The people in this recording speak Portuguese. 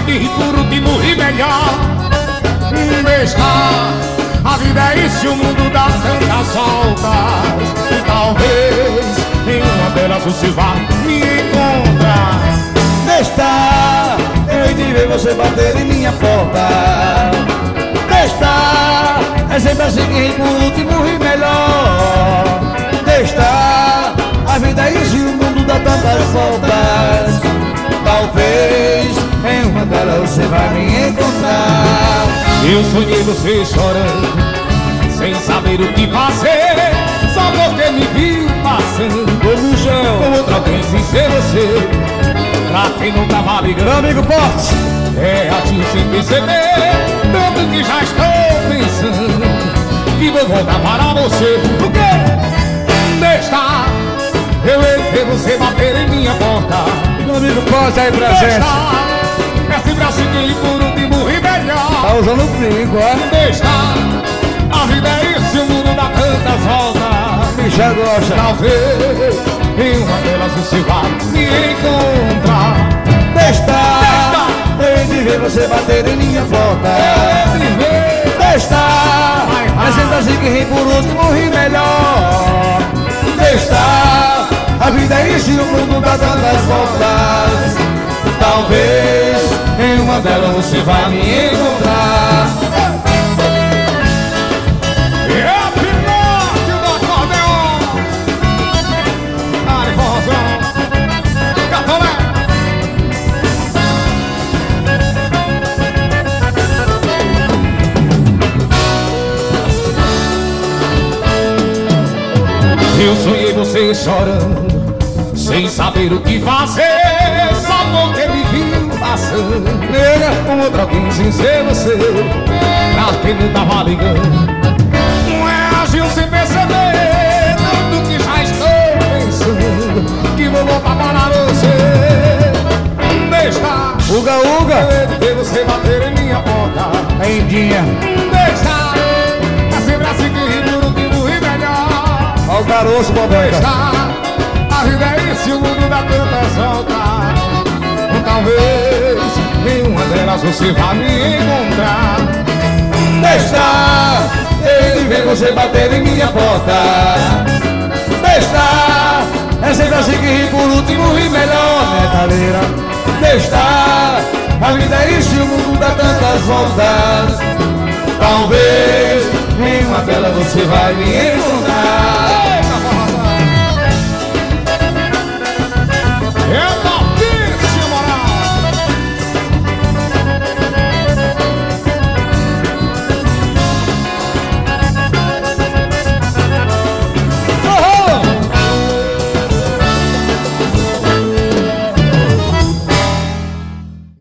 que ri por último e melhor. Deixar, a vida é isso, o mundo dá tantas voltas. E talvez em uma delas você vá me encontrar. Deixar, eu hei de ver você bater em minha porta. Deixar, é sempre assim que ri por último e melhor. Deixar, a vida é isso e o mundo dá tantas voltas. Talvez em uma delas você vai me encontrar. Eu sonhei você chorando, sem saber o que fazer, só porque me viu passando no chão com outra alguém sem ser você. Pra quem não tava ligando, meu amigo Porte, é agiu sem perceber, tanto que já estou pensando que vou voltar para você. O quê? Deixar, eu hei de ver você bater em minha porta. meu amigo Porte aí presente. Deixar, é sempre assim que por último e melhor. Tá usando o brinco, ó. Deixar, a vida é isso, o mundo dá tantas voltas. Michel gosta. Talvez em uma delas você vá me encontrar. Deixar, eu hei de ver você bater em minha porta. Deixar, é sempre assim que ri por último e melhor. Deixar, a vida é isso e o mundo dá tantas voltas. Talvez em uma delas você vai me encontrar. É a Pinóquio do acordeon. Ari Forrozão, Catolé. Eu sonhei você chorando, sem saber o que fazer, só porque me viu passando com outra alguém sem ser você. Pra quem não tava ligando, não é agiu sem perceber, tanto que já estou pensando que vou voltar para você. Deixar, Uga, uga, eu hei de ver você bater em minha porta. a Indinha. Deixar, é sempre assim que ri por último e melhor. Ó o caroço, bobeca. Deixar, a vida é isso e o mundo dá tantas voltas. Talvez em uma delas você vá me encontrar. Deixar, eu hei de ver você bater em minha porta. Deixar, é sempre assim que ri por último e melhor, né, cadeira? Deixar, a vida é isso e o mundo dá tantas voltas. Talvez em uma delas você vai me encontrar.